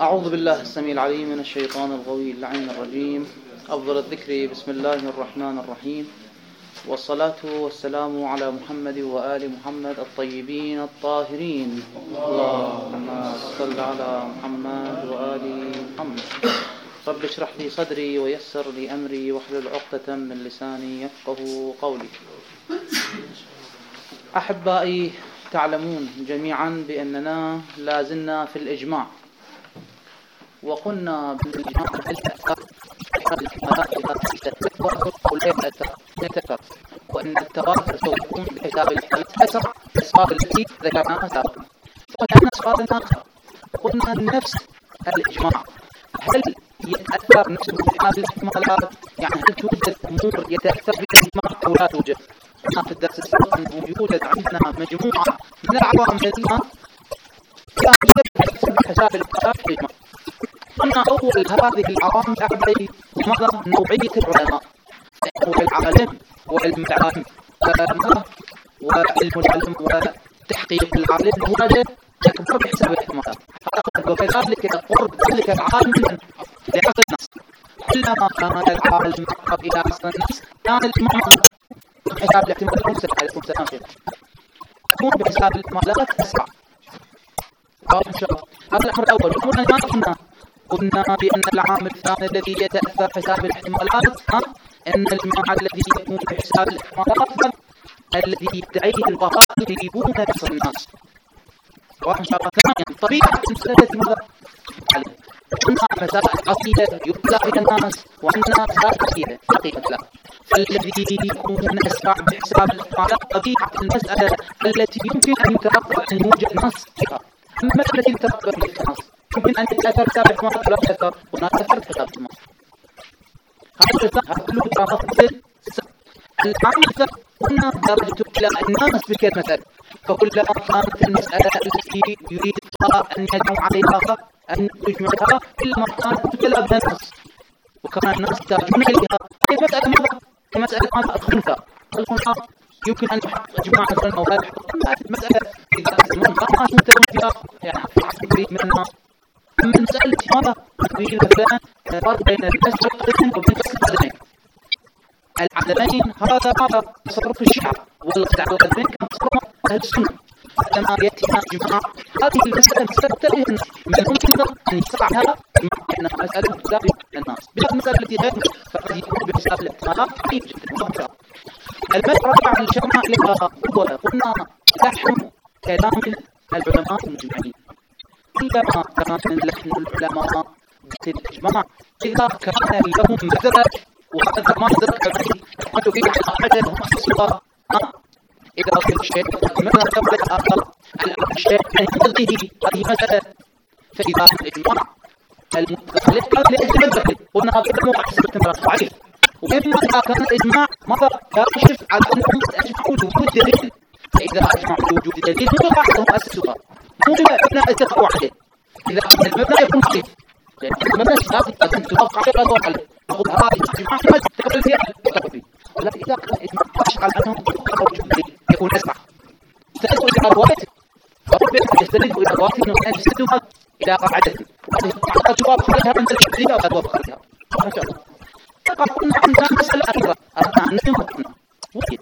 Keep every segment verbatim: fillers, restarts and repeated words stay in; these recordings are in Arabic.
أعوذ بالله السميع العليم من الشيطان الغوي اللعين الرجيم. أفضل الذكر بسم الله الرحمن الرحيم، والصلاة والسلام على محمد وآل محمد الطيبين الطاهرين. اللهم صل على محمد وآل محمد. رب اشرح لي صدري ويسر لي أمري واحلل عقدة من لساني يفقه قولي. أحبائي، تعلمون جميعا بأننا لازلنا في الإجماع، وقلنا بالإجماع وأن التواتر سوف يكون بحساب الأسرع الأسباب التي ذكرناها سابقا. فكان سؤال آخر، قلنا نفس الإجماع هل يتأثر نفسه بهذه الاحتمالات؟ يعني هل توجد أمور يتأثر بها الإجماع أو لا توجد؟ قلنا في الدرس السابق أنه يوجد عندنا مجموعة من العوامل التي لا تؤثر بحساب الإجماع. قلنا أول هذه العوامل أحبائي ماذا؟ نوعية العلماء، هو العالم وعلم العالم وعلم العلم وتحقيق العالم هذا يكبر بحساب الاحتمالات. وكذلك قرب ذلك العالم لعصر الناس، كلما كان العالم أقرب إلى عصر الناس كان الإجماع بحساب الاحتمالات المسلم عليكم السلام يكون بحساب الاحتمالات أسرع. إن شاء الله هذا الأمر الأول. قلنا ما قلنا قلنا بأن العامل الثاني الذي يتأثر بحساب الاحتمالات أن الإجماع الذي يكون بحساب الاحتمالات الذي يدعيه الفقهاء يجيبون نفس الناس. وإن شاء الله ثانيا طبيعة المسألة ماذا؟ قلنا مسائل عقيدة يبتلى بها الناس وأنها مسائل عقيدة حقيقة لا. فالذي يكون أسرع بحساب الاحتمالات طبيعة المسألة التي يمكن أن يترقب أن يوجد نص فيها. أما التي يترقب فيها نص يمكن أن يتأثر بحساب الاحتمالات ولا تأثر ولا تأثر بحساب الاحتمالات. هذا كله تفاصيل. العامل الثاني قلنا درجة ابتلاء الناس بكل مسألة، فكلما كانت المسألة التي يريد الفقهاء أن يدعوا عليها أن يجمعها كلما كانت ابتلاء بها الناس، وكان الناس يحتاجون إليها. هي مسألة ماذا؟ هي مسألة ماذا؟ الخلفاء. الخلفاء يمكن أن يحقق إجماع مثلا أو لا يحقق. المسألة إذا من ما مهتم بها يعني في عصر قريب من الناس. أما المسألة ماذا؟ في مثلا فرق بين الأسر القديم وبين الأسر العدمين. هذا هذا تصرف الشيعة والخدع والعدمين كان تصرف أهل السنة. لما يأتي إجماع هذه المسألة مسألة تأتي من ممكن أن يصنعها أنها مسألة تدافع الناس. بهذه المسألة التي غير فقد يكون بحساب الاحتمالات عجيب جدا. المسألة الرابعة اللي شرنا إليها هو قلنا لحن كلام العلماء المجمعين. كلما كان لحن العلماء بالإجماع إذا كان لهم مدرج، وهذا ما يدرك عليه يحمل فيه على عدد ومحصوصة. إذا كل شيء من قبل الآخر الشيء أن يقضيه هذه مسألة، فإذا الإجماع المتخلف كان لأجل الدخل قلنا هذا الموقع حسب التمرات ضعيف. وإما إذا كان الإجماع ماذا؟ يكشف على أنهم أجمعوا لوجود دليل، فإذا أجمعوا لوجود دليل مو بعضهم أسسوها مو بما اتفقوا عليه. إذا كان المبنى يكون ضعيف لأن المبنى لازم تطبق عليه الأضواء عليه. نقول هذا الإجماع ما تقبل فيه تقبل فيه، ولكن إذا كان الإجماع يكشف على أنهم اتفقوا وجود دليل يكون أسرع. استندوا إلى روايته فربما يستندوا إلى روايته أنهم يستندوها إلى قاعدته، وهذه القاعدة توافق عليها من الشرعية ولا توافق عليها. ما شاء الله. قلنا عندنا مسألة أخيرة أردنا أن نفهم قلنا وكيل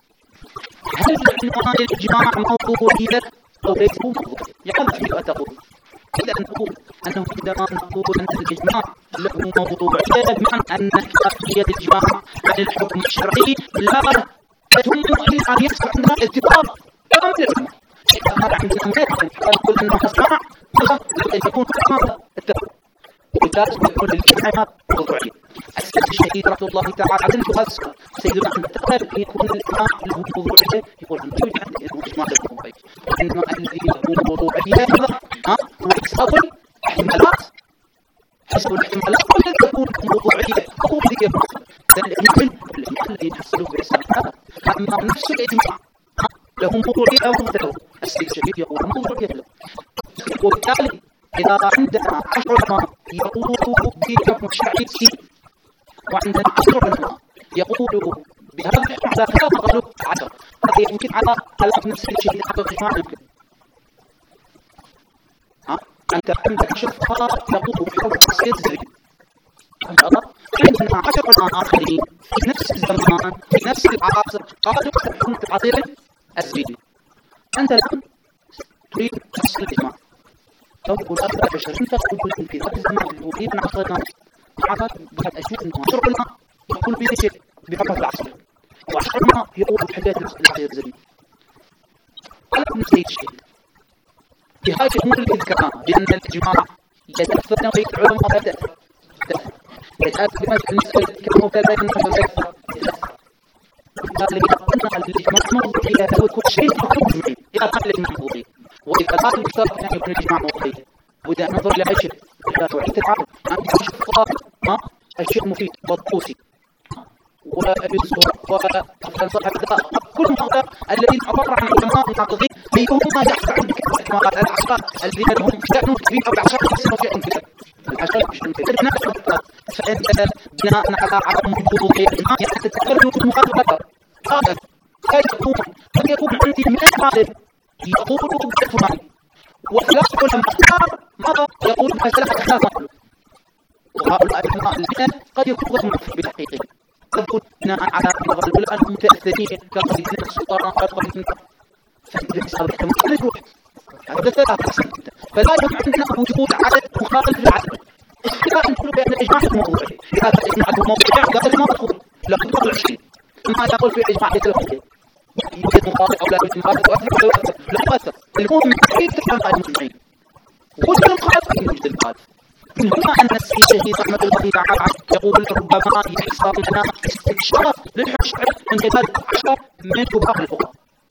هل عنوان الإجماع موضوعية أو ليس هو موضوعي؟ يعني كيف تقول؟ إذا نقول أنه عندما نقول أن الإجماع له موضوعية بمعنى أن كافية الإجماع عن الحكم الشرعي لا تتم إلا أن يحصل عندنا اتفاق كامل العلماء. إذا هذا عندنا مثال نقول أنه إجماع لكن يكون كامل اتفاق، ولازم يكون الإجماع موضوعي. السيد الشهيد رحمه الله تعالى عليه هذا السؤال سيدنا أحمد تقريبا يكون الإجماع له موضوعية يقول أنه يوجد عنده إجماع له موضوعية، وإنما الذي له موضوعية هذا ها هو حساب الاحتمالات، حسب الاحتمالات والذي يكون موضوعية هو الذي يكون الإجماع الإجماع الذي يحصل بحساب هذا. أما نفس الإجماع له موضوعية أو له السيد الشهيد يقول موضوعية له. وبالتالي إذا عندنا عشر علماء يقولوا بحكم الشرعي سي، وعندنا عشر علماء يقولوا بهذا الحكم على كذا قالوا عشر، هذا يمكن على خلاف نفس الشيء حق الإجماع يمكن. ها أنت عندك شفقة تقوم بحول تصير زي عندنا عشر علماء آخرين في نفس الزمان في نفس العصر قالوا تحكم العصير الزيدي. أنت الآن تريد تفصل الإجماع لو تقول أكثر عشرين تقول في ذات الزمان اللي أريد أن أعطينا معك بعد أشوف أنه عشر علماء يقول بهذا الشيء بحكم العصر وعشر علماء يقولوا بحكاية العصير الزيدي. أنا نفس الشيء في هذه الأمور اللي ذكرناها بأن الإجماع يتأثر نوعية العلماء لا تأثر يتأثر بمسألة كلمة ثلاثة أنه يتأثر قال إذا قلنا الإجماع موضوعي هو كل شيء مجمعين إذا قال الإجماع موضوعي وإذا قال المفترض أن يكون الإجماع موضوعي وإذا ننظر إلى شيء إذا وعيت العالم أن يشوف ما الشيء مفيد والطوسي ويسوع وفلسفة الدقاء كل هذا الذين عبر عن علماء المعتقدين أيهم ما يحصل عندك الإجماعات العشرة الذين لهم شأن كبير أو بعشرة يصيروا شيء كبير العشرة مش كبير فأنت بناء على عدم وجود الإجماع يعني تتكلم في المخالفة هذا قد يكون قد يكون عندي من العالم يقول بالفلان وثلاث علماء ماذا يقول بمسألة خلافة وهؤلاء العلماء الذين قد يكون غير موافق بالحقيقة تقول بناء على نظر العلماء المتأثرين كقضية السلطان كقضية فإذا صار احتمال الروح هذا ثلاثة فلا يوجد عندنا وجود عدد مخالف للعدد اختلاف نقول بأن الإجماع موضوعي إذا كان الإجماع موضوعي قال ما تقول لا تقول عشرين ما تقول في إجماع يتلقى يوجد مخالف أو لا يوجد مخالف أو أكثر أو أكثر لا يؤثر المهم كيف تفهم هذه المجمعين وجد المخالف في وجود المخالف ثم أن السيد رحمة الله تعالى يقول ربما يحصل لنا استكشاف للحشر من قبل عشر من كبار الفقهاء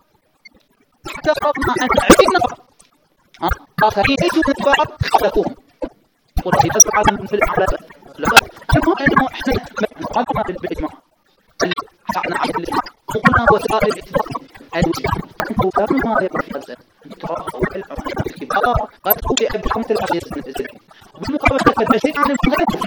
حتى ربما أن عشرين نفر آخرين ليسوا من كبار خالفوهم يقول في بس عالم في الأعلى لا المهم أنه إحنا نقالنا بالإجماع احنا على الإجماع وقلنا وسائل الاتفاق الوجهة أنه كانوا ما يقول في هذا الاتفاق والكبار قد أوجئ بحمد العزيز من الإزلام بالمقابل فالشيء عن المخالف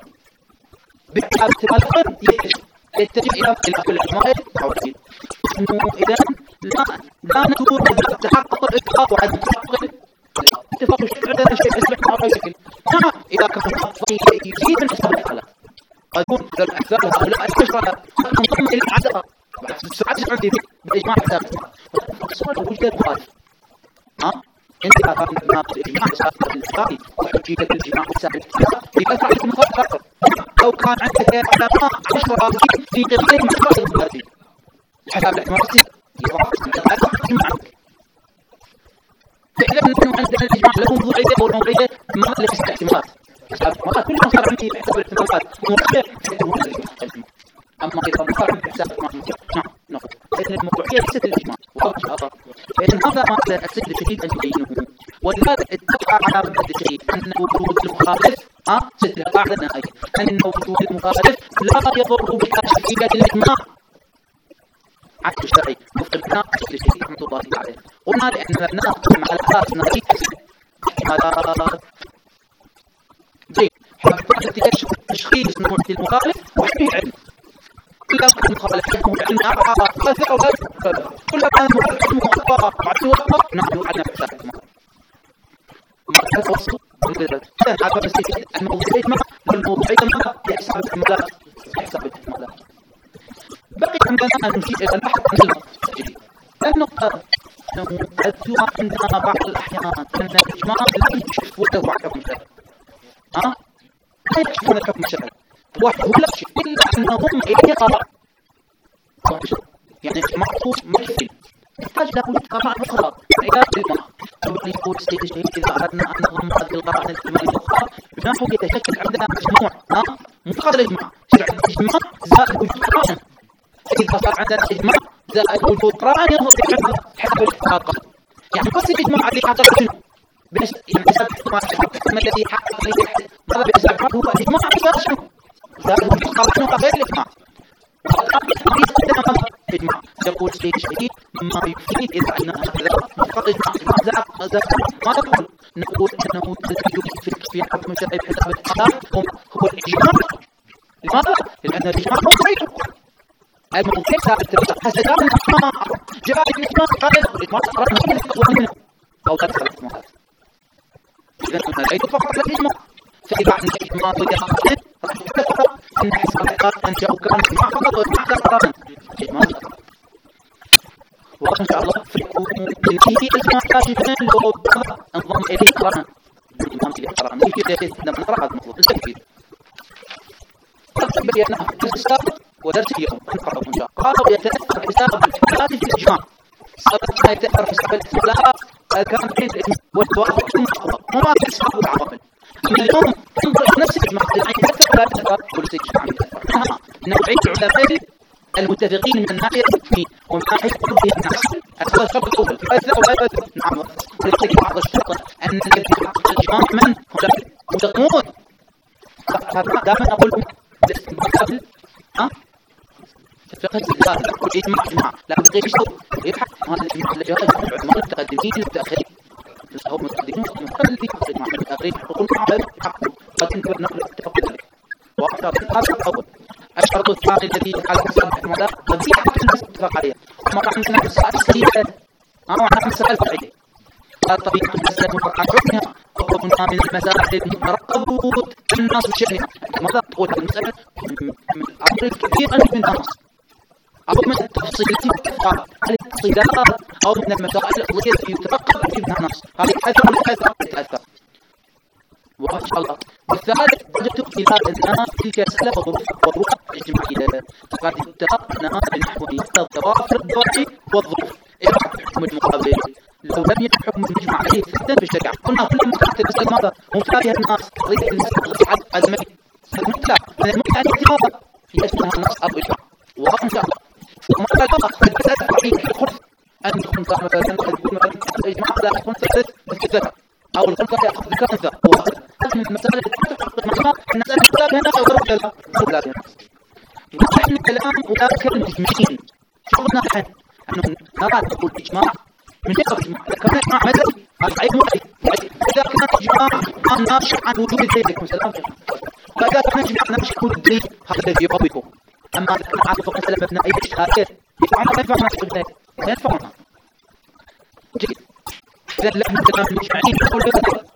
بالتالي يتجه إلى إلى الإجماع الحوالي إنه إذا لا لا نقول تحقق الاتفاق وعدم تحقق الاتفاق الشيء عندنا شيء يصبح على شكل نعم إذا كان الاتفاق يزيد من حساب الحالة قد يكون الأحزاب هؤلاء العشرة تنضم إلى العشرة ساعات عندي بالإجماع حساب السؤال وجد مخالف ها انت كان الناس الاجماع سابق الاتفاقي وحجيه الاجماع سابق الاتفاق يبقى تعرف المخالف اكثر لو كان عندك علماء عشرة في قضيه مخالف المخالفين حساب الاحتمال السياسي يبقى الاجماع تعلم انه عندنا الاجماع له موضوعيه والموضوعيه ما لها احتمالات ما كل ما صار عندي حساب الاحتمالات موضوعيه اما اذا ما صار عندي حساب نعم نقول لان الموضوعيه ليست الاجماع لأن هذا ما السيد الشهيد أن يبينه ولهذا اتفق على رد الشهيد أن وجود المخالف ها سيد قاعدة أي أن وجود المخالف لا يضر بحاجية الإجماع عكس الشرعي مفترضنا السيد الشهيد رحمة الله عليه قلنا لأن ناخذ مع الأساس نقيس احتمالات جيد حتى تشخيص نوع المخالف وحده علم كلما كان مخالف حكمه علم أعطى فثق أو غير كلما كان حكمه أخطاء معدوه أخطاء نحن عنا حساب الإجماع ما تفصل بالغيرات كان عبر السياسة الموضوعية ما والموضوعية ما يحسب الاحتمالات يحسب الاحتمالات بقي عندنا أن نشير إلى البحث عن المسجد النقطة أنه أدوها عندنا بعض الأحيان أن الإجماع لا يكشف وحده عن حكم الشرع ها لا يكشف عن حكم الشرع وحده لا شيء إلا أنهم إليه قرار يعني معطوف مكفي يحتاج له قراءة أخرى إلى الإجماع طبعا يقول السيد الشهيد إذا أردنا أن نضم هذه القراءة الإجماعية الأخرى بنحو يتشكل عندنا مجموع ها منتقد الإجماع شرع الإجماع زائد وجود قرائن إذا صار عندنا إجماع زائد وجود قرائن يظهر عندنا حسب الاتفاق يعني بس الإجماع اللي حقق شنو؟ يعني بسبب الحكم الذي حقق هذا بسبب هو الإجماع بسبب شنو؟ زائد وجود قرائن غير الإجماع إجماع يقول السيد الشهيد ما يفيد إذا عنا هذا فقط إجماع زاد زاد ما نقول نقول أنه تزيد في في حكم الشرعي بحسب القضاء هو الإجماع لماذا؟ لأن الإجماع موضوعي الموضوع ثابت حسب الإجماع جاء الإجماع قال الإجماع قرأنا من الأول منه أو تدخل الإجماعات إذا نريد فقط على الإجماع. فإذا عندنا إجماع وجاء راح تذكر أن حسابات أنشأ وكان إجماع فقط وإجماع قرآن إجماع وإن شاء الله فيكون فيه إجماع كاشفا لو انضم إليه قرآن الإمام إليه قرآن يجي إليه لما نرى هذا الموضوع التكفير قد بيناه في السابق ودرس اليوم نقرأه إن شاء الله قالوا يتأثر حساب الاختلاف في الإجماع سبق ما يتأثر حساب الاختلاف كان بين الإجماع والتوافق ثم القضاء وما في أسباب العوامل أما اليوم انظر نفس الإجماع العين يتأثر ولا يتأثر كل شيء إجماع يتأثر نوعية العلماء المتفقين من الناحية الدينية ومن ناحية قضية الناس هذا الشرط الأول يؤثر ولا يؤثر نعم يؤثر بعض الشرط أن الذي يحقق الإجماع من هم متقون هذا دائما أقول لهم قبل ها فقه الزاد والإجماع إجماع لا بد يشتغل يبحث هذا الإجماع اللي جاء العلماء المتقدمين المتأخرين أو المتقدمين المتقدمين الإجماع المتأخرين يقول هذا حق قد يمكن نقل اتفق عليه وأكثر هذا الأول الشرط الثاني الذي على حسب الاحتمالات الذي حتى الناس اتفق عليه وما عندنا مسائل سليمة أو عندنا مسائل فرعية قال طبيعة المسألة مفرقة عنها وقلنا من المسائل المرتبط الناس وشأنها ماذا تقول هذه المسألة أمر كثير أنت من الناس أو من التفصيلات هل التفصيلات أو من المسائل التي يترقب فيها الناس هذه تأثر ولا تأثر تأثر وإن شاء الله والثالث وجدت إلى الناس تلك مسألة وظروف اجتماعية فقد اتفقنا بنحو الظواهر الضوئي والظروف إلى حكم المقابل لو لم يكن حكم المجمع عليه ثبتا في الشريعة قلنا كل مسألة المسألة ماذا ممتلئ الناس قضية المسألة أزمتي الممتلئ من الممتلئ الاعتبار في أجمعها الناس أو إجماع وإن شاء الله وما قال الله المسألة الرعية الخلف أن يكون مثلا يكون مثلا إجماع لا يكون ثبت بالثبت أو الخلفة يأخذ بكثرة وهذه المسألة التي تحقق معها المسألة الأولى هنا أو الأولى الأولى هنا نحن كلام أولئك المجمعين شغلنا نحن أنه نرى تقول إجماع من يقف إجماع إذا كان إجماع مدني هذا عيب مرعي إذا كان إجماع ناشئ عن وجود الدليل مثلا فإذا كان إجماع ناشئ عن وجود الدليل هذا الذي يقويه أما إذا كان عارف مسألة مبنى أي اجتهاد يفعلون ما ينفعون الدليل ما ينفعونها جيد إذا لم كلام المجمعين نقول بذلك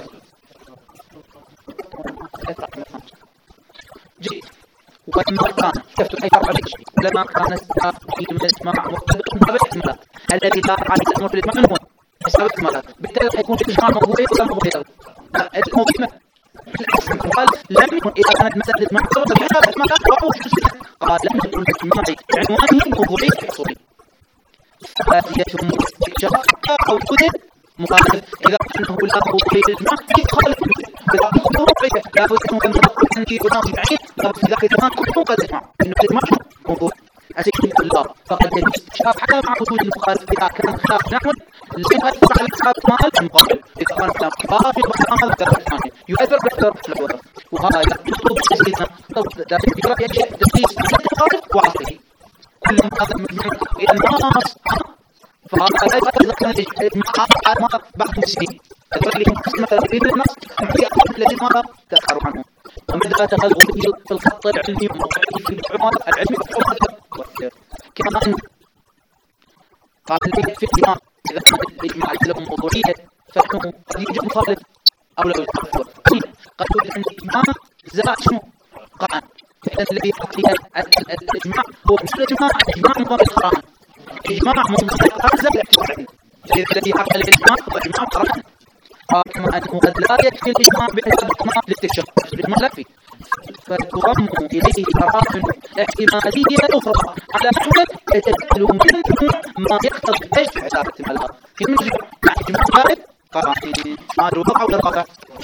جيد وإما كان شفت أي فرع عليك ولما كان السابق في الإجماع مرتبط بالاحتمالات الذي لا على الأمر في الإجماع من هو حساب الاحتمالات بالتالي حيكون الإجماع موضوعي ولا موضوعي الموضوع قال لم يكن إذا كانت مسألة الإجماع مرتبطة بحساب الاحتمالات قال لم يكن الإجماع عنوانه موضوعي حصولي فائدة شرط أو كتب مخالف إذا كانه لا موضوعي الإجماع يخالف لا بد أن يكون عندي وناس بعيد إذا كان كله قد يسمع إنه الإجماع موضوع أتكلم الله فقد يستشاف حتى مع وجود المخالف إذا كان خلاف نحو لا يؤثر على أصحاب مال المقابل إذا كان خلاف قاضي وحرام الثاني يؤثر بأكثر الوضع وهذا يطلب تسليسنا ذلك يقرأ يجب تسليس المخالف وعصره كل هذا مجمع إلى الناس فهذا لا يؤثر إذا كان الإجماع بعد مسلمين تقول لهم مثلا بين الناس الذين ماذا تسألوا عنهم وماذا تخلوا في الخط العلمي والموضوعي في العمر العلمي كما أن قال لي في الإجماع إذا كان الإجماع له موضوعية فإنه قد يوجد مخالف أو لا يوجد قد يوجد عند الإجماع زائد شنو قرآن فإذا الذي يحق فيها الإجماع هو مش الإجماع الإجماع مضاد القرآن الإجماع مضاد القرآن زائد الاعتبار الذي يحق الإجماع هو إجماع القرآن كما أنه قد لا يكفي الإجماع بحساب الإجماع للاستكشاف الإجماع لا يكفي فتضم إليه براءة احتمالية أخرى على حسب يتدخل منه ما يقتضي ايش حساب الاحتمالات يمكن مع إجماع غالب قرائن ما الوقع ولا الواقع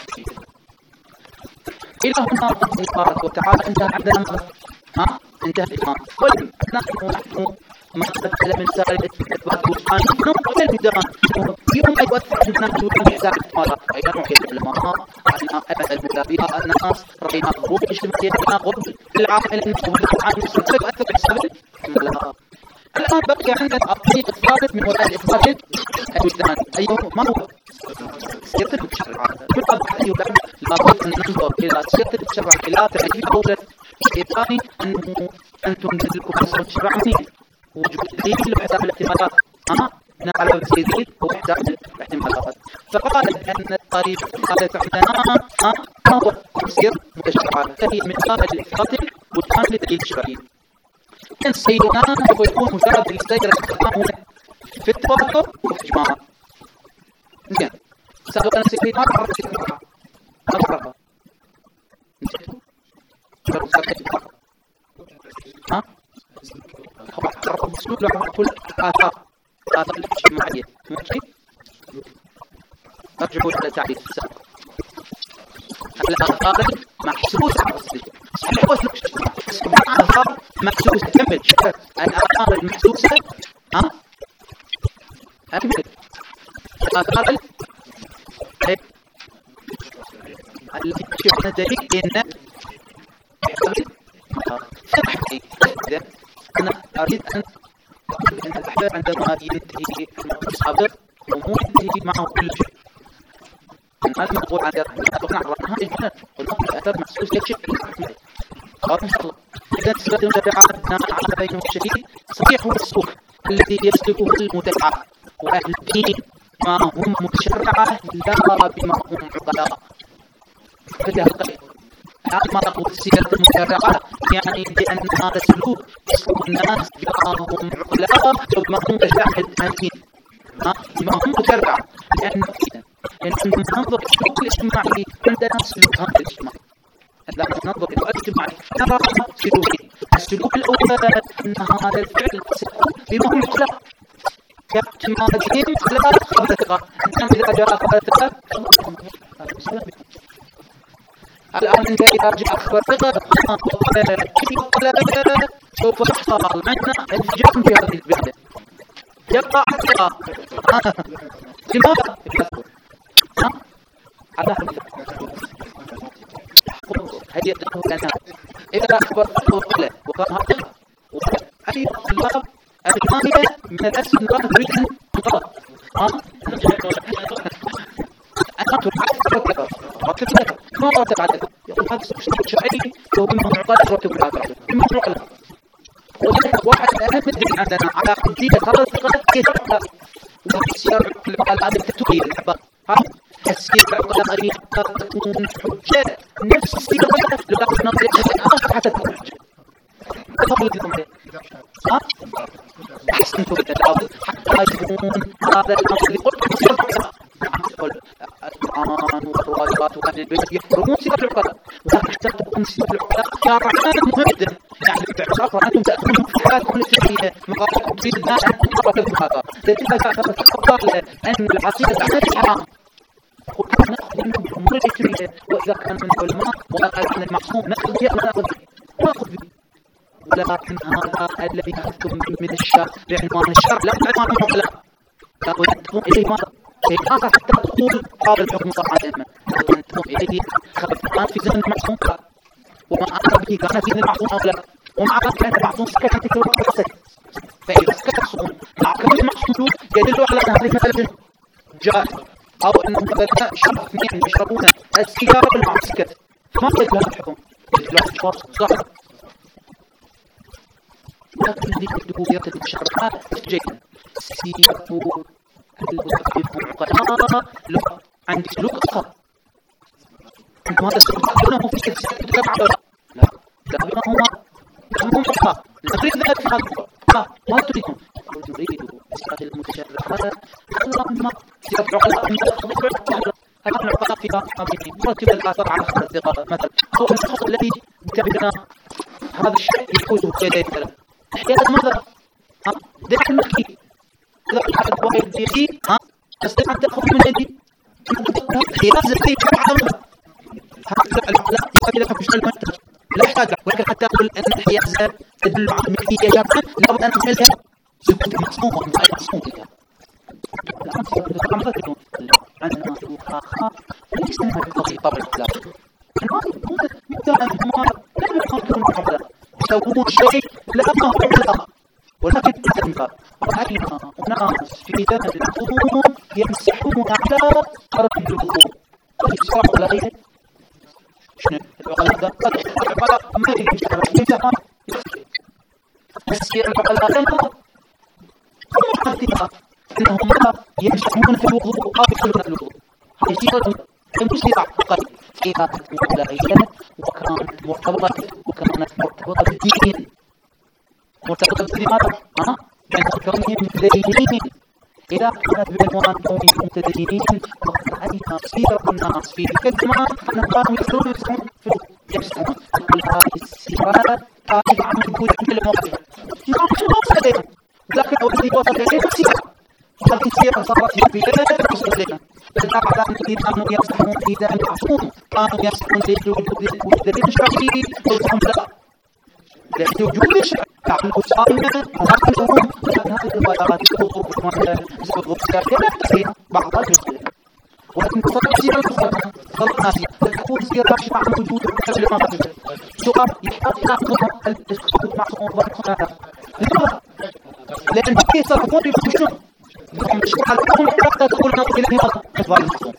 إلى هنا قال وتعالى انتهى عندنا ها انتهى الإجماع ولم نحن ما تبدل من سائر الإثبات والإتقان نقل الميدان يوم يؤثر عندنا وجود حساب الاحتمالات أيضا وحيد العلماء أن أبد المتابعة الناس رأينا غروب اجتماعية لنا غروب للعاقل المسؤول عن المسؤول يؤثر بحساب الاحتمالات الآن بقي عندنا الطريق الثالث من وسائل الإثبات الوجدان أيهما ما هو؟ سيرة المشرع بالطبع أيها لابد أن ننظر إلى سيرة المشرع إلى تعريف أولا الشيء الثاني أنه أنتم تدركوا حسب المشرع منين وجود دليل وحساب الاحتمالات أما نعلم الدليل هو حساب الاحتمالات فقال أن طيب قالت عندنا ها ما هو تفسير متشرعة، فهي من باب الإثبات والبرهان لدليل شرعي. إن سيرنا سوف يكون مجرد الاستيقاظ استخدامه في التواتر والإجماع. زين سابقا سيدي ما تعرف الإجماع ما تعرفها نسيته؟ شو سابقا ها؟ هو تعرف السلوك له كل آثار آثار الاجتماعية ماشي؟ ارجعوا الى تعريف السابق. الاثار محسوسه على السلوك صحيح وسلوك بس مع اثار محسوسه. كمل شوف الاثار المحسوسه ها اكمل الاثار التي شفنا دليل ان سمحتي اذا انا اريد ان ان الاحباب عندما ينتهي السابق ومو ينتهي معه كل شيء. هذا مقبول عن أطلقنا عرفناها إجمالا قلنا الأثر محسوس كشكل خلاص إن شاء الله. إذا تستخدم تبعات بناء على بينه الشديد صحيح هو السلوك الذي يسلكه المتبعة وأهل الدين ما هم متشرعة لا بما هم عقلاء. فده القيد هذا ما نقول السيرة المتبعة يعني بأن هذا السلوك يسلك الناس بما هم عقلاء وبما هم متشاهدين ها بما هم متشرعة. لأنه إذا إن ننظر السلوك الاجتماعي عندنا سلوكان الاجتماعي. عندما ننظر إلى الاجتماعي نرى سلوكين. السلوك الأول أن هذا الفعل بما هو مطلق كاعتمادهم على قبل الثقة. إذا جاء قبل الثقة الآن أنت إذا جاء قبل الثقة سوف يحصل عندنا انفجار في هذه البلاد يقع الثقة. لماذا؟ ها؟ على هي لنا إذا أخبر وقال وكان هذا أي الطلاب الماهية من الأسف نراه تريد أن تنقض ها؟ أنا تبعث ركبة ركبة ما رتب عدد يقول هذا سبشتك شرعي لو منه معقاد رتب العقل بما رعلا وذلك واحد أهم الدين عندنا على قديمة هذا الثقة كيف تبقى وتسير العقل التكتوية الحبار ها؟ تسير العقل حتى تكون حجة نفس السيرة لغاية نظرية حتى تكون حجة. تفضل لكم عليه ها؟ أحسنتم بالتعاون حتى يكون هذا الأمر اللي قلت سيرة العقل القرآن والروايات وأهل البيت يحرمون سيرة العقلاء ولكن حتى تكون سيرة العقلاء شرعا مهم جدا. يعني باعتبار أنتم تأخذون في حياتكم الاجتماعية مقاطع تفيد الناس عن مقاطع هذا لكن إذا تفضل أن العقيدة تعمل حرام ونحن نأخذ منه بالأمور الاجتماعية وإذا كان من العلماء وقال عن المعصوم نأخذ به ولا نأخذ به نأخذ به. ولكن هذا الذي أخذتم من الشرع بعنوان الشرع لا بعنوان العقلاء لا وينتهون إليه ماذا؟ شيء آخر حتى تقول قابل الحكم طبعا الإمام وينتهون إليه خبرتان في زمن المعصوم قال وما أخذ به كان في زمن المعصوم أو لا ومع ذلك كان المعصوم سكت في كل وقت فإذا سكت الصوم مع كل المعصوم يدل على أن هذه مسألة جائزة أو أنهم مثلا شرط اثنين يشربون السيجارة بالمعسكر ما يدل هذا الحكم يدل على الشخص صح. لكن الذي يكتبه يرتد المشرعات جيدا سيرة العقلاء له عندي سلوك آخر عندما هذا السلوك أنه في سلسلة تتبع ولا لا لا بما هما هم أخطاء نريد ذلك في هذا لا ما تريدون نريد سيرة المتشرعات اللهم سيرة العقلاء هذا العقلاء فيها قضية مرتب الآثار على خمس دقائق مثلا هو الشخص الذي يتبعنا هذا الشيء يفوزه في يديه الثلاث احيانا ماذا؟ ها؟ دعك المحكي إذا أحد واحد يدي ها؟ تستطيع أن تأخذ من يدي خلاف زي شرع هذا العقلاء يؤدي لك مش المنتج لا يحتاج لك ولكن حتى أقول أن الحيازة تدل على المحكية جابا لابد أن تحملها سبوت مصمومة من أي مصموم فيها الآن سيكون مثلا عندنا سلوك آخر ليس من هذه القضية طبعا العقلاء مدام هم لا يفكرون العقلاء يسوون شيء لا ما هو عقلاء ولكن أدنى رأينا أناس في زمن القرون يمسحون على قرب الجذور يسرع ولا غيره شنو العقلاء ده العقلاء ما يمسحون السير العقلاء لنا هم عارفين أنهم لا يمسحون في الوضوء أو يدخلون الوضوء هذه سيرة المسلمة فقط فيها ولاية وكانت مرتبطة وكانت مرتبطة بالدين، مرتبطة بماذا؟ ها؟ بكونهم متدينين. إذا كانت بعنوان كونهم متدينين فقد رأينا سيرة الناس في تلك الزمان أنهم كانوا يسرون يسرون يسرون كل هذه السيرات تابعة عن موجودة في كل المواقف. نظام شو وصل إليهم، لكن الذي وصل إليهم السيرة. هذه السيرة صارت في بلاد وصلت إلينا. بالتابع على الذين كانوا يسرون في ذلك العصر كانوا يسرون لوجود الشرعي وهم لا لوجود الشرع تعلقوا صائمة ومعلوم أن هذه الغيرات تخطر بسبب كثيرة بعضها جزء، ولكن صارت سيرة صارت صارت ناسية تكون سيرة مع وجود قبل ما تجد سؤال يحتاج إلى التخطط مع صعوبات هذا لماذا؟ لأن هي ستكون بمشروع مشروع الحكم حتى تقول نظر إلى هذا إخبار المخصوم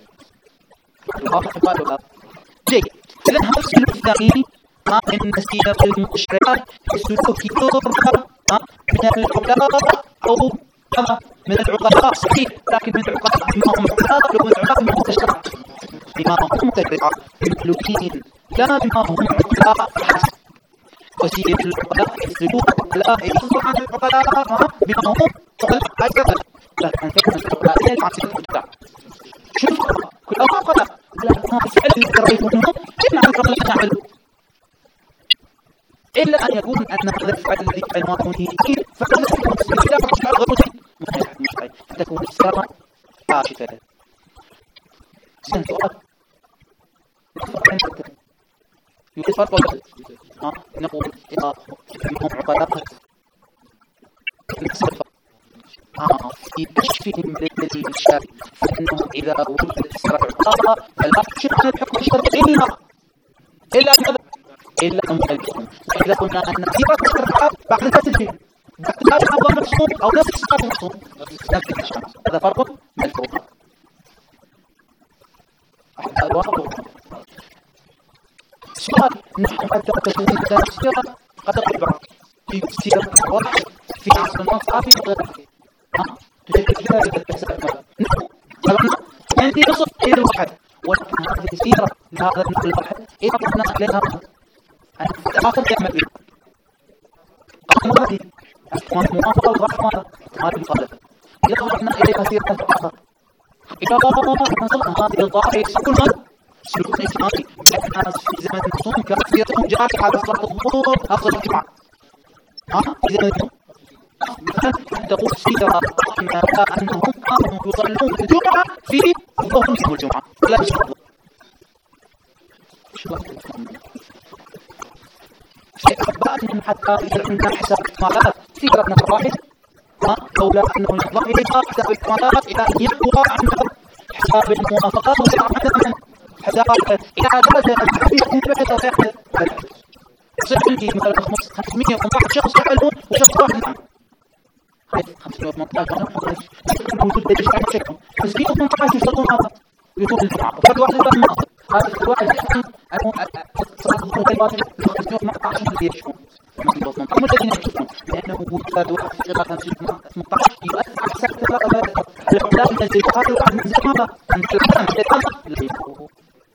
جيد. إذن هذا السلوك الثاني ما إن سيرة المشرعات السلوك يرفع من العقلاء أو من العقلاء صحيح، لكن من العقلاء بما هم عقلاء ومن العقلاء بما هم تشرع بما هم متبعة المخلوقين لا بما هم عقلاء فحسب. وسيرة العقلاء السلوك العقلاء يصدر عن العقلاء بما هم عقلاء أجل، لكن تكون العقلاء عن سيرة العقلاء شوف كل عقلاء لا فعل اللي رأيتهم إلا أن العقلاء نعمله إلا أن يكون أن هذا الفعل الذي عنوانه فيه فعل لا تشعر غلطي مستحيل تكون السيرة كاشفة. سن سؤال يوجد فرق ولا ها نقول إذا هم عقلاء نصرف ها في كشفهم للدليل الشرعي فإنه إذا وجدت السيرة عقلاء فلا تشرع عن الحكم الشرعي إلا إلا أن إلا أن يلزمون. إذا قلنا أن سيرة الشرع بعد التسليم بعد ذلك أفضل مفصول أو نفس الصفات مفصول نفس الشمس هذا فرق ملحوظ. سؤال نحن قد تكون مثال السيرة قد تطبع في سيرة واحد في عصر النصر في غيره ها تشكل ذلك الأسباب نعم عندي نصف غير واحد، ولكن هذه السيرة لهذا النقل الواحد إذا قلنا عليها أنا آخر يعمل بيه قام هذه موافقة الرحمة هذه مخالفة. إذا رحنا إليها سيرة الآخر إذا نظرنا هذه الظاهرة كل من سلوك الإسلامي الناس في زمن الرسول كانت سيرتهم جارحة على صلاة الظهور أفضل الجمعة ها في زمن الرسول تقول سيرة رحمة أنهم كانوا يصلون الجمعة في الظهر يوم الجمعة لا يشربون أحبائهم حتى إذا حساب الكمالات سيرة نفر واحد لولا أنه يضع إليها حساب الكمالات إلى أن يقوى عنها حساب الموافقات وسعر مثلا حساب إلى درجة الحديث مبعثة ويحدث سجل في مثلا خمسمائة وخمسة عشر شخص يعملون وشخص واحد نعم خمسمائة وثمانية عشر موجود بين الشعب شكل خمسمائة وثمانية عشر يشتغلون هذا يكون الجمعة وفرد واحد يبقى الناظر هذا الواحد يحكم أنه صلاة الظهر الواجب خمسمائة وثمانية عشر الذي يشكون هم الذين يشكون لأنه وجود واحد في غير خمسمائة وثمانية عشر يؤثر على حساب ثلاثة العقلاء من الزيجات الواحد من زي ماذا؟ من الحكام من الحكام الذي يشكون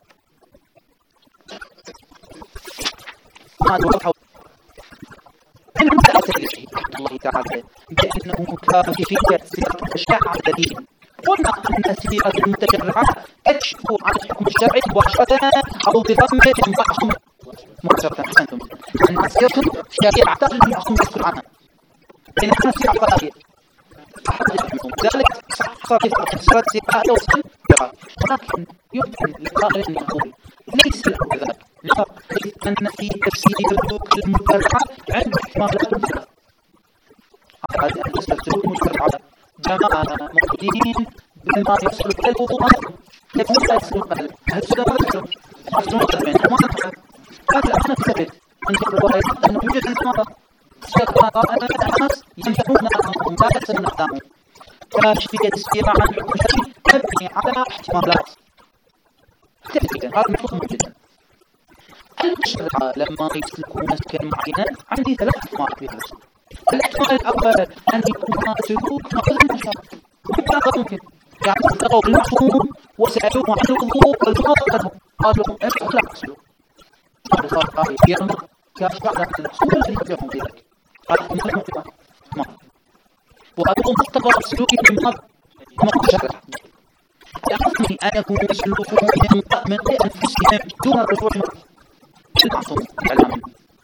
هذا هو الحوض إن هم تأثير الله تعالى بأنه كافية سيرة الشرع الدين. قلنا أن سيرة المتشرعة تكشف عن الحكم الشرعي مباشرة أو بضمة معصوم مباشرة أحسنتم أن سيرة الشريعة تغلب المعصوم يذكر عنها لأنها سيرة قضائية أحد الحكم ذلك صار في سيرة سيرة يوصل ولكن يمكن لقائل أن يقول ليس الأمر ذلك لا أن في تفسير الحقوق المتشرعة عند احتمالات مختلفة هذا أن تستخدم المتشرعة جماعة موجودين بما يصل إلى الوضوء كيف لا يصل قلب هل تستخدم أصدر قلبين وما نفعل هذا أنا تثبت عند الرواية أنه يوجد المرة الناس ينفعون أمامهم لا يحسن أقدامهم كاشفية السيرة عن الحكم الشرعي تبني على احتمالات كثيرة هذا مفهوم جدا. المشرعة لما يسلكون مسكن معينة عندي ثلاث احتمالات في الاحتمال الأول أن يكون سلوك مقصود المشرع ممكن ممكن يعني ابتغوا المعصوم وسألوه عن الوضوء والماء قالوا افعل لا تغسلوا. هذا صار قائل يوم كاش بعد الرسول الذي يتبعهم في ذلك قال ما وأبو مقتضى سلوك الماء ما شرع يعرفني أن يكون سلوكهم من غير أنفسهم دون الرجوع المعصوم كلام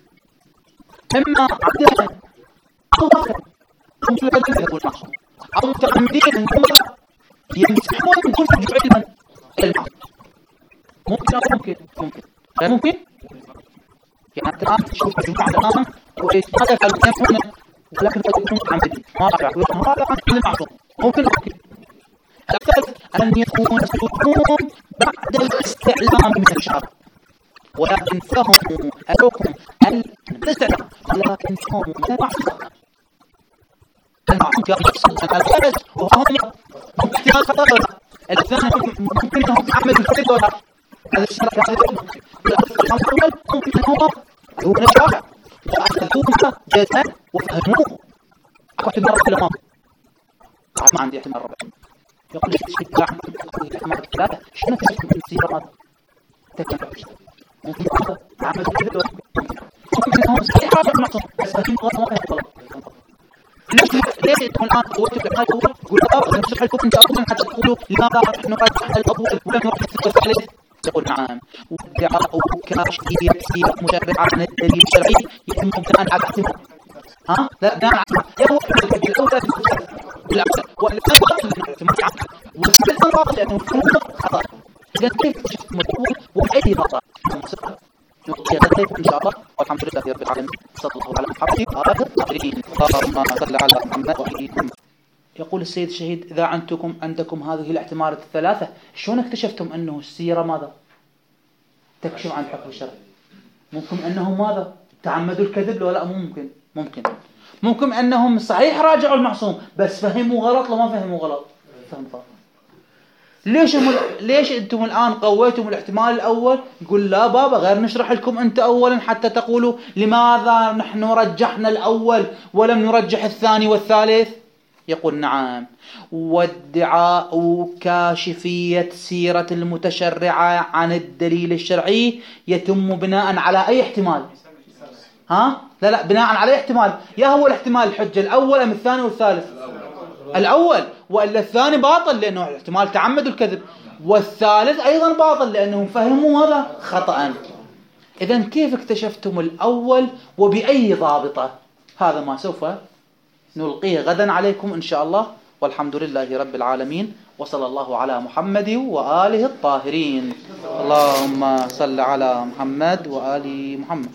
إما عبدالله أو بكر هم سلوك يكون معصوم أو متعمدين هم يمسحون من كل علما المعصوم ممكن أو ممكن ممكن غير ممكن يعني الآن تشوف الجماعة الآن وإذا كانوا يفهمون ولكن قد يكون متعمدين ما رجع ويقول هذا عن المعصوم ممكن ممكن الثالث أن يكون سلوكهم بعد الاستعلام من الشرع ولكن فهموا ألوكم الاستعلام ولكن فهموا من المعصوم المعصوم كان يحصل الثالث وهم ممكن احتمال خطأ ولا الثاني ممكن أنهم يعملوا الفريد ولا هذا الشرع هذا الأول ممكن أنهم يكون الشرع وأخذوها جزءا وفهموه أكو احتمال رب الأمام ما عندي احتمال رب يقول لك تشكي عن الاحتمال الثلاثة شنو تشكي من السيرة ماذا تكلم ممكن هذا عمل كذب ممكن أنهم صحيح هذا المعصوم بس فهموا غلط ما فهموا غلط ليش ليش انتم الان قوتوا في الحال الاول يقول اه نشرح لكم انت اصلا حتى تقولوا لماذا نحن نرجح الاول ولم نرجح الثالث يقول نعم وادعاء كاشفية سيرة مشرعة عن الدليل الشرعي يتم بناء على اعتماد ها لا بناء على هو الاول بالعكس والثاني باطل الاعتماد عنه والثالث باطل لانه هو خطا اذا كيف تشوف مدخول واي خطا نقطة إن شاء الله والحمد لله رب العالمين صلى الله على محمد وعلى آله اللهم صل على محمد وعلى محمد. يقول السيد الشهيد إذا عندكم عندكم هذه الاحتمالات الثلاثة شلون اكتشفتم أنه السيرة ماذا تكشف عن الحكم الشرعي؟ ممكن أنهم ماذا تعمدوا الكذب ولا لا؟ ممكن ممكن ممكن أنهم صحيح راجعوا المعصوم بس فهموا غلط ولا ما فهموا غلط فهم غلط. ليش مل... ليش انتم الآن قويتم الاحتمال الأول؟ يقول لا بابا غير نشرح لكم أنت أولا حتى تقولوا لماذا نحن رجحنا الأول ولم نرجح الثاني والثالث. يقول نعم وادعاء كاشفية سيرة المتشرعة عن الدليل الشرعي يتم بناء على أي احتمال؟ ها؟ لا لا بناء على أي احتمال؟ يا هو الاحتمال الحجة الأول أم الثاني والثالث؟ الأول وإلا الثاني باطل لأنه احتمال تعمد الكذب والثالث أيضا باطل لأنهم فهموا هذا خطأ. إذن كيف اكتشفتم الأول وبأي ضابطة؟ هذا ما سوف نلقيه غدا عليكم إن شاء الله والحمد لله رب العالمين وصلى الله على محمد وآله الطاهرين. اللهم صل على محمد وآل محمد.